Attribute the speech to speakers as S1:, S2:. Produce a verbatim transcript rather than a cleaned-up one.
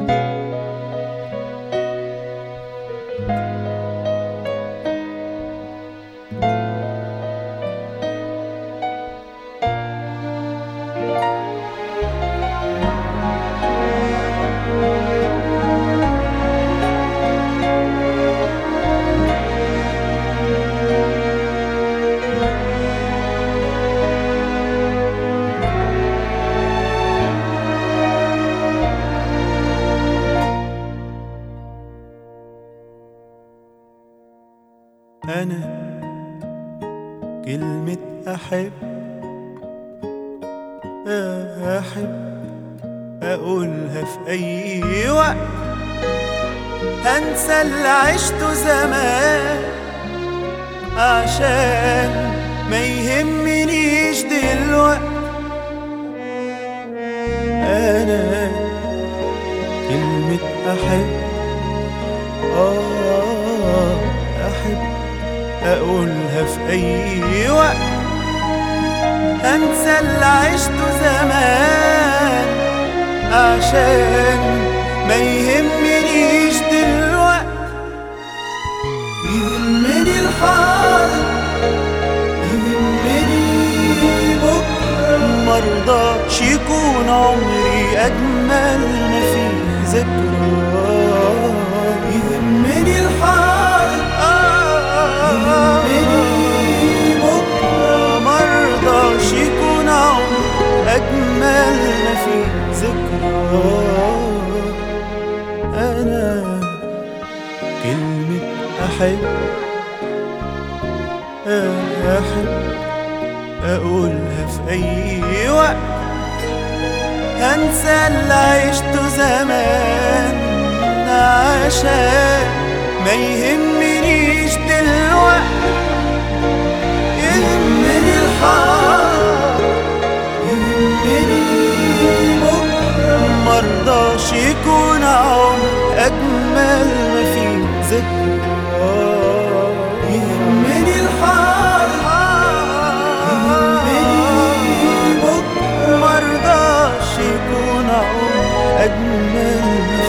S1: أنا كلمة أحب أحب أقولها في أي وقت، هنسى اللي عشته زمان عشان ما يهمنيش دلوقت. أنا كلمة أحب آه أحب أقولها في أي وقت، هنسى اللي عشته زمان عشان ما يهمنيش دلوقت. يهمني الحاضر يهمني بكرة، مرضاش يكون عمري أجمل ما فيه ذكرى. يهمني الحاضر يهمني بكرة، مرضاش يكون عمري أجمل ما فيه ذكرى. أنا كلمة أحب أحب أقولها في أي وقت، هنسى اللي عشته زمان عشان ما يهمنيش دلوقت. يهمني الحاضر يهمني بكرة، مرضاش يكون عمر أجمل ما فيه ذكرى. يهمني الحاضر يهمني بكرة، مرضاش يكون عمر أجمل ما